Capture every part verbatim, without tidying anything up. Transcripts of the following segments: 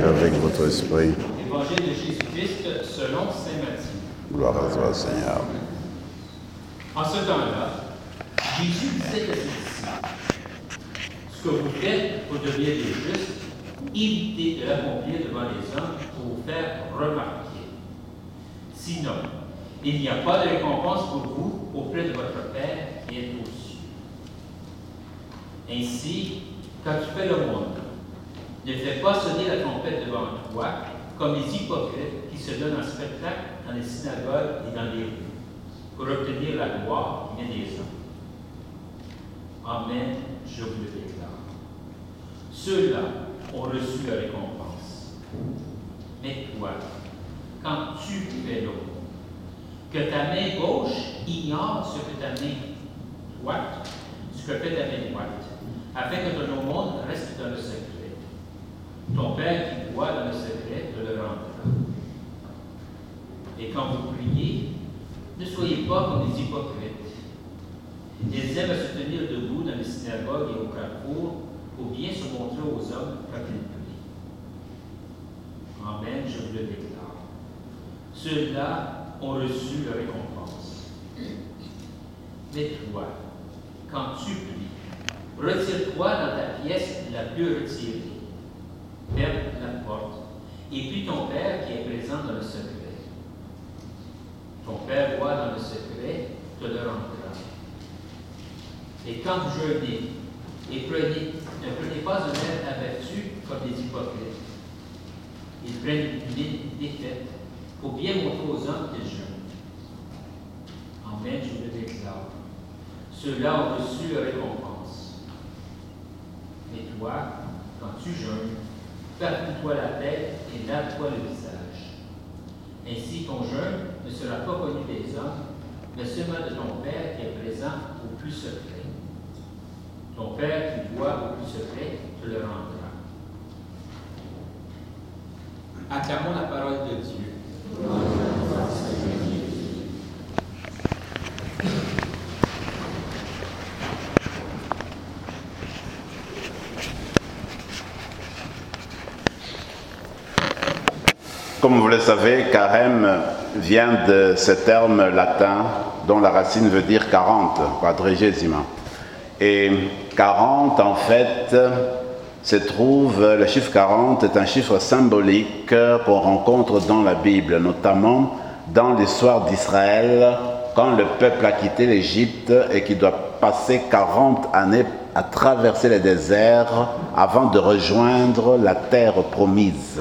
avec votre esprit. Évangile de Jésus-Christ selon saint Matthieu. Gloire à toi, Seigneur. En ce temps-là, Jésus disait à ses disciples, ce que vous faites pour devenir des justes, évitez de l'accomplir devant les hommes pour vous faire remarquer. Sinon, il n'y a pas de récompense pour vous auprès de votre Père qui est aux cieux. Ainsi, quand tu fais le monde, ne fais pas sonner la trompette devant toi, comme les hypocrites qui se donnent en spectacle dans les synagogues et dans les rues, pour obtenir la gloire qui vient des hommes. Amen, je vous le déclare. Ceux-là ont reçu la récompense. Mais toi, quand tu fais le monde, que ta main gauche ignore ce que ta main droite, ce que fait ta main droite, afin que ton monde reste dans le secret. Ton Père qui voit dans le secret te le rendra. Et quand vous priez, ne soyez pas comme des hypocrites. Ils aiment à se tenir debout dans les synagogues et au carrefour pour bien se montrer aux hommes quand ils prient. Amen, je vous le déclare. Ceux-là ont reçu la récompense. Mais toi, quand tu pries, retire-toi dans ta pièce la plus retirée. Ferme la porte, et puis ton Père qui est présent dans le secret. Ton Père voit dans le secret, te le rendra. Et quand vous jeûnez, et prenez, ne prenez pas un air abattu comme des hypocrites. Ils prennent une mine défaite pour bien montrer aux hommes qu'ils jeûnent. Amen, je le déclare. Ceux-là ont reçu la récompense. Mais toi, quand tu jeûnes, parfume-toi la tête et lave-toi le visage. Ainsi, ton jeûne ne sera pas connu des hommes, mais seulement de ton Père qui est présent au plus secret. Ton Père qui voit au plus secret te le rendra. Acclamons la parole de Dieu. Comme vous le savez, carême vient de ce terme latin dont la racine veut dire quarante, quadragésima. Et quarante, en fait, se trouve, le chiffre quarante est un chiffre symbolique qu'on rencontre dans la Bible, notamment dans l'histoire d'Israël, quand le peuple a quitté l'Égypte et qu'il doit passer quarante années à traverser le désert avant de rejoindre la terre promise.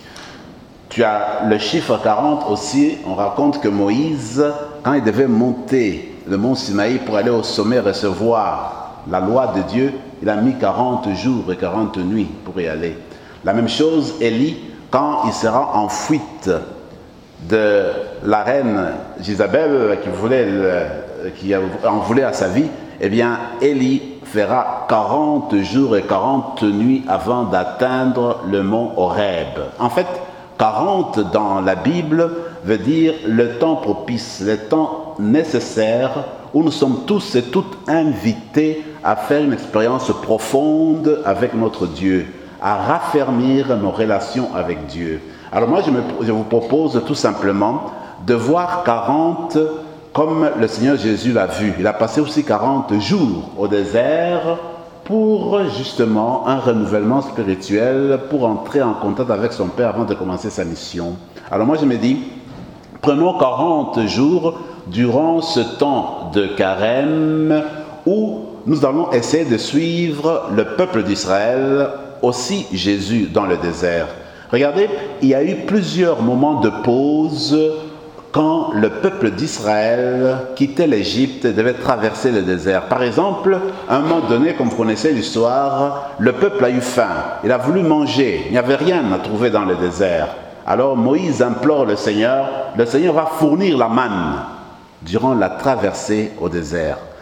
Tu as le chiffre quarante aussi, on raconte que Moïse, quand il devait monter le mont Sinaï pour aller au sommet recevoir la loi de Dieu, il a mis quarante jours et quarante nuits pour y aller. La même chose, Élie, quand il sera en fuite de la reine Jézabel qui, voulait le, qui en voulait à sa vie, eh bien, Élie fera quarante jours et quarante nuits avant d'atteindre le mont Horeb. En fait, quarante dans la Bible veut dire le temps propice, le temps nécessaire où nous sommes tous et toutes invités à faire une expérience profonde avec notre Dieu, à raffermir nos relations avec Dieu. Alors moi, je, me, je vous propose tout simplement de voir quarante comme le Seigneur Jésus l'a vu. Il a passé aussi quarante jours au désert pour justement un renouvellement spirituel, pour entrer en contact avec son Père avant de commencer sa mission. Alors moi je me dis, prenons quarante jours durant ce temps de carême où nous allons essayer de suivre le peuple d'Israël, aussi Jésus dans le désert. Regardez, il y a eu plusieurs moments de pause quand le peuple d'Israël quittait l'Égypte et devait traverser le désert. Par exemple, à un moment donné, comme vous connaissez l'histoire, le peuple a eu faim, il a voulu manger, il n'y avait rien à trouver dans le désert. Alors Moïse implore le Seigneur, le Seigneur va fournir la manne durant la traversée au désert.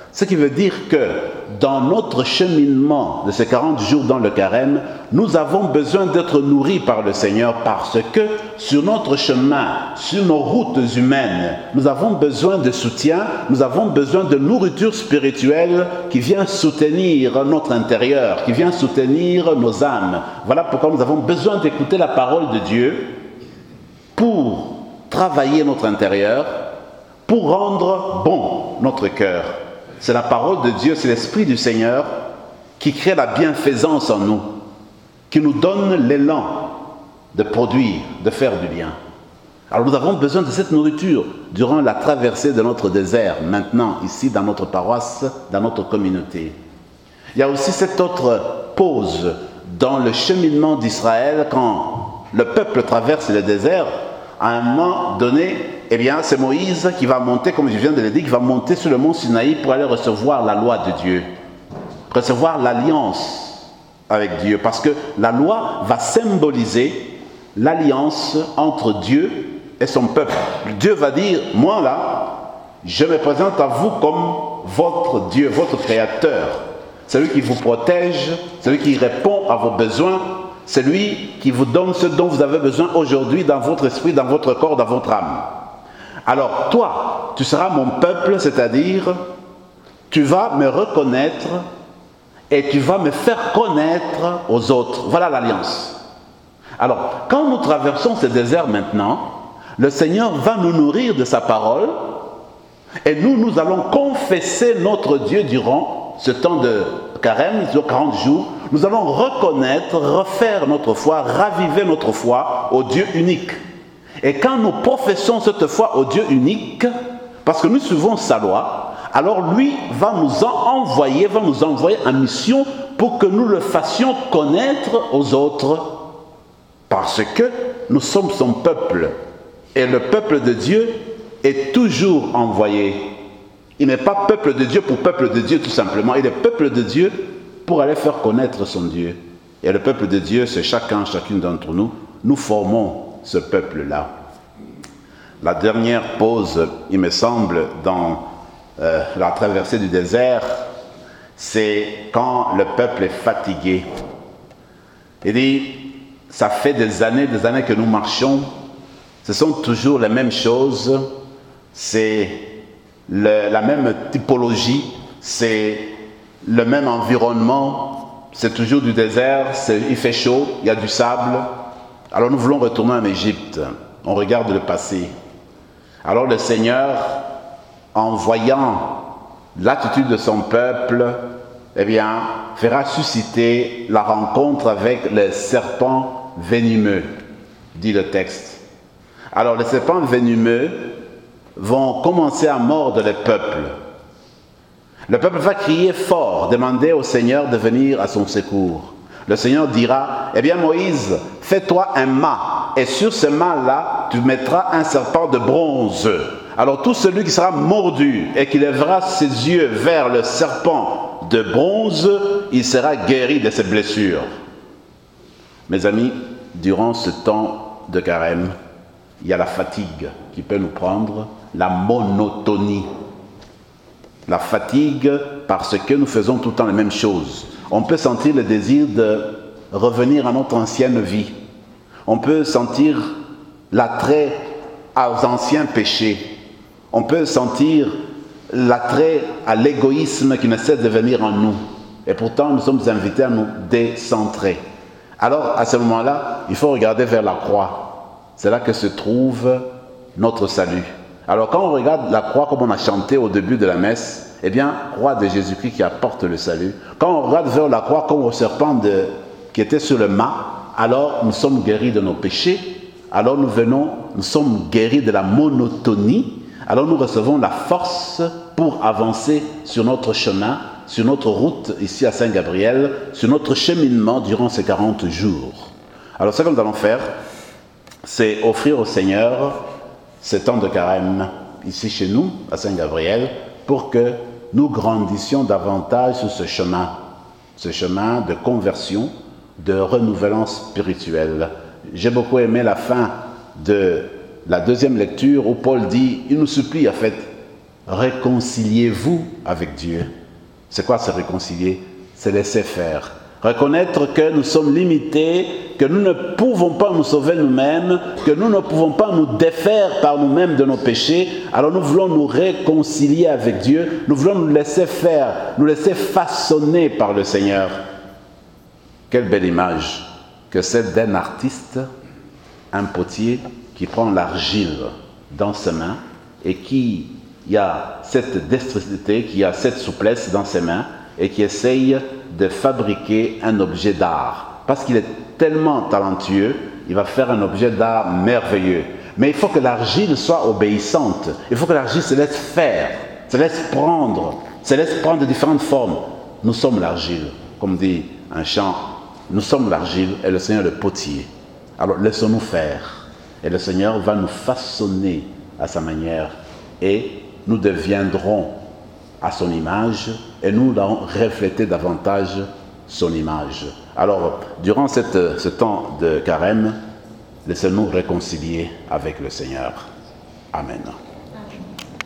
Ce qui veut dire que dans notre cheminement de ces quarante jours dans le carême, nous avons besoin d'être nourris par le Seigneur parce que sur notre chemin, sur nos routes humaines, nous avons besoin de soutien, nous avons besoin de nourriture spirituelle qui vient soutenir notre intérieur, qui vient soutenir nos âmes. Voilà pourquoi nous avons besoin d'écouter la parole de Dieu pour travailler notre intérieur, pour rendre bon notre cœur. C'est la parole de Dieu, c'est l'Esprit du Seigneur qui crée la bienfaisance en nous, qui nous donne l'élan de produire, de faire du bien. Alors nous avons besoin de cette nourriture durant la traversée de notre désert, maintenant, ici, dans notre paroisse, dans notre communauté. Il y a aussi cette autre pause dans le cheminement d'Israël quand le peuple traverse le désert. À un moment donné, eh bien, c'est Moïse qui va monter, comme je viens de le dire, qui va monter sur le mont Sinaï pour aller recevoir la loi de Dieu, recevoir l'alliance avec Dieu, parce que la loi va symboliser l'alliance entre Dieu et son peuple. Dieu va dire, moi là, je me présente à vous comme votre Dieu, votre Créateur, celui qui vous protège, celui qui répond à vos besoins, celui qui vous donne ce dont vous avez besoin aujourd'hui dans votre esprit, dans votre corps, dans votre âme. Alors toi, tu seras mon peuple, c'est-à-dire tu vas me reconnaître et tu vas me faire connaître aux autres. Voilà l'alliance. Alors, quand nous traversons ce désert maintenant, le Seigneur va nous nourrir de sa parole et nous, nous allons confesser notre Dieu durant ce temps de carême, sur quarante jours. Nous allons reconnaître, refaire notre foi, raviver notre foi au Dieu unique. Et quand nous professons cette foi au Dieu unique, parce que nous suivons sa loi, alors lui va nous en envoyer, va nous envoyer en mission pour que nous le fassions connaître aux autres. Parce que nous sommes son peuple. Et le peuple de Dieu est toujours envoyé. Il n'est pas peuple de Dieu pour peuple de Dieu tout simplement. Il est peuple de Dieu pour aller faire connaître son Dieu. Et le peuple de Dieu, c'est chacun, chacune d'entre nous. Nous formons ce peuple-là. La dernière pause, il me semble, dans euh, la traversée du désert, c'est quand le peuple est fatigué. Il dit, ça fait des années, des années que nous marchons, ce sont toujours les mêmes choses, c'est le, la même typologie, c'est le même environnement, c'est toujours du désert, il fait chaud, il y a du sable. Alors nous voulons retourner en Égypte, on regarde le passé. Alors le Seigneur, en voyant l'attitude de son peuple, eh bien, fera susciter la rencontre avec les serpents venimeux, dit le texte. Alors les serpents venimeux vont commencer à mordre le peuple. Le peuple va crier fort, demander au Seigneur de venir à son secours. Le Seigneur dira, eh bien Moïse, fais-toi un mât, et sur ce mât-là, tu mettras un serpent de bronze. Alors tout celui qui sera mordu et qui lèvera ses yeux vers le serpent de bronze, il sera guéri de ses blessures. Mes amis, durant ce temps de carême, il y a la fatigue qui peut nous prendre, la monotonie. La fatigue parce que nous faisons tout le temps les mêmes choses. On peut sentir le désir de revenir à notre ancienne vie. On peut sentir l'attrait aux anciens péchés. On peut sentir l'attrait à l'égoïsme qui ne cesse de venir en nous. Et pourtant, nous sommes invités à nous décentrer. Alors, à ce moment-là, il faut regarder vers la croix. C'est là que se trouve notre salut. Alors, quand on regarde la croix, comme on a chanté au début de la messe, eh bien, croix de Jésus-Christ qui apporte le salut. Quand on regarde vers la croix comme au serpent de, qui était sur le mât, alors nous sommes guéris de nos péchés. Alors nous venons, nous sommes guéris de la monotonie. Alors nous recevons la force pour avancer sur notre chemin, sur notre route ici à Saint-Gabriel, sur notre cheminement durant ces quarante jours. Alors ce que nous allons faire, c'est offrir au Seigneur ce temps de carême ici chez nous, à Saint-Gabriel, pour que nous grandissions davantage sur ce chemin, ce chemin de conversion, de renouvellement spirituel. J'ai beaucoup aimé la fin de la deuxième lecture où Paul dit, il nous supplie en fait, réconciliez-vous avec Dieu. C'est quoi se réconcilier? C'est laisser faire. Reconnaître que nous sommes limités, que nous ne pouvons pas nous sauver nous-mêmes, que nous ne pouvons pas nous défaire par nous-mêmes de nos péchés. Alors nous voulons nous réconcilier avec Dieu, nous voulons nous laisser faire, nous laisser façonner par le Seigneur. Quelle belle image que celle d'un artiste, un potier qui prend l'argile dans ses mains et qui a cette dextérité, qui a cette souplesse dans ses mains et qui essaye de fabriquer un objet d'art. Parce qu'il est tellement talentueux, il va faire un objet d'art merveilleux. Mais il faut que l'argile soit obéissante. Il faut que l'argile se laisse faire, se laisse prendre, se laisse prendre de différentes formes. Nous sommes l'argile, comme dit un chant. Nous sommes l'argile et le Seigneur le potier. Alors laissons-nous faire. Et le Seigneur va nous façonner à sa manière. Et nous deviendrons à son image et nous allons refléter davantage son image. Alors, durant cette, ce temps de carême, laissez-nous réconcilier avec le Seigneur. Amen.